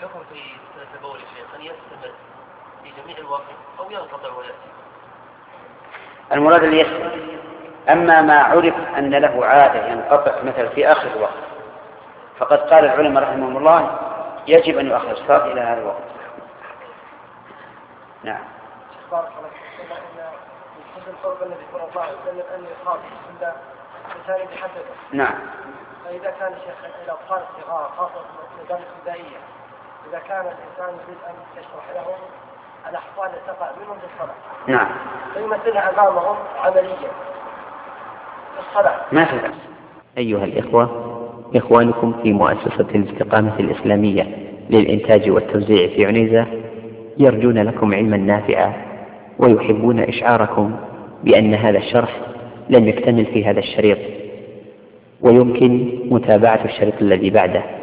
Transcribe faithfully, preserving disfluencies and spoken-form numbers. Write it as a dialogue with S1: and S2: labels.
S1: الحكم في سنة البول يا شيخ أن يستمر في جميع الوقت أو ينقطع ويأتي؟
S2: المراد اللي يستمر. أما ما عرف أن له عادة ينقطع مثلا في آخر الوقت فقد قال العلماء رحمهم الله يجب أن يؤخر الصلاة إلى هذا الوقت. نعم.
S3: بارك الله فيك. إن حسن الحب الذي صلى الله عليه وسلم أن يخاف عند مثال بحسبه.
S2: نعم.
S3: فإذا كان الشيخ الأطفال الصغار خاصة المدارس الابتدائية إذا كان الإنسان يريد أن يشرح لهم الأحوال التي تقع منهم في الصلاة.
S2: نعم.
S3: فيمثلها أمامهم عمليا في الصلاة.
S2: ما في بأس.
S4: أيها الإخوة، إخوانكم في مؤسسة الاستقامة الإسلامية للإنتاج والتوزيع في عنيزة يرجون لكم علما نافعا ويحبون إشعاركم بأن هذا الشرح لم يكتمل في هذا الشريط ويمكن متابعة الشريط الذي بعده.